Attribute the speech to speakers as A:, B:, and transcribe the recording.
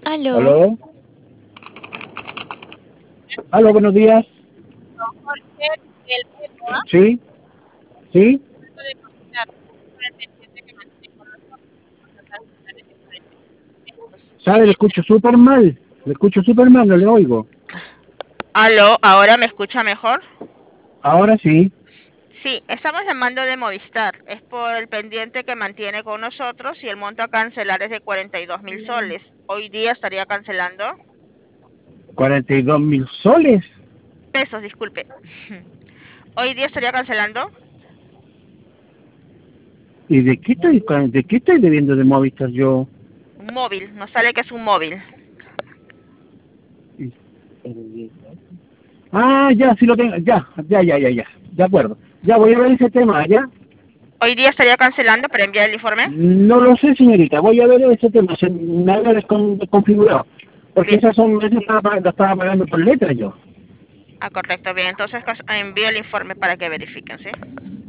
A: Aló.
B: ¿Aló? ¿Aló? Buenos días.
C: Jorge el Eboa,
B: ¿Sí? ¿Sí?
C: de contar con el pendiente que mantiene con nosotros hasta finales de 45 minutos.
B: ¿Sabe? Le escucho súper mal. Le escucho súper mal, no le oigo.
C: Aló, ¿ahora me escucha mejor?
B: Ahora sí.
C: Sí, estamos llamando de Movistar. Es por el pendiente que mantiene con nosotros y el monto a cancelar es de 42.000 soles. Hoy día estaría cancelando
B: 42.000 soles.
C: pesos, disculpe. Hoy día estaría cancelando
B: ¿Y de qué estoy debiendo de Movistar yo?
C: un móvil. Nos sale que es un móvil.
B: Ah, ya, sí lo tengo. Ya. De acuerdo. Ya voy a ver ese tema, ¿ya?
C: Hoy día estaría cancelando para enviar el informe.
B: No lo sé, señorita. Voy a ver ese tema. Me había desconfigurado. Porque
C: Bien.
B: lo estaba pagando por letra yo.
C: Ah, correcto. Bien, entonces envío el informe para que verifiquen, ¿sí?